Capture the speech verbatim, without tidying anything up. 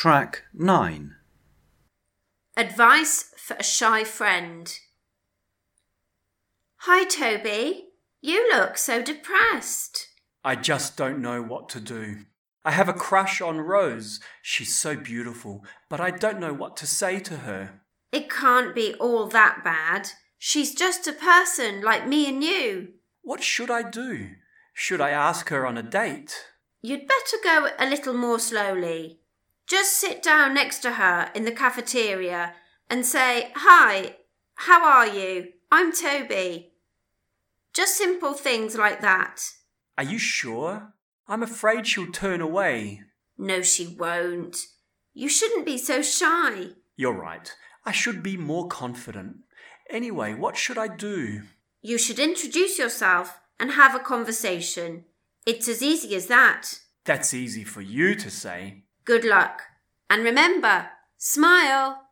Track nine. Advice for a shy friend. Hi, Toby. You look so depressed. I just don't know what to do. I have a crush on Rose. She's so beautiful, but I don't know what to say to her. It can't be all that bad. She's just a person like me and you. What should I do? Should I ask her on a date? You'd better go a little more slowly. Just sit down next to her in the cafeteria and say, "Hi, how are you? I'm Toby." Just simple things like that. Are you sure? I'm afraid she'll turn away. No, she won't. You shouldn't be so shy. You're right. I should be more confident. Anyway, what should I do? You should introduce yourself and have a conversation. It's as easy as that. That's easy for you to say. Good luck. And remember, smile.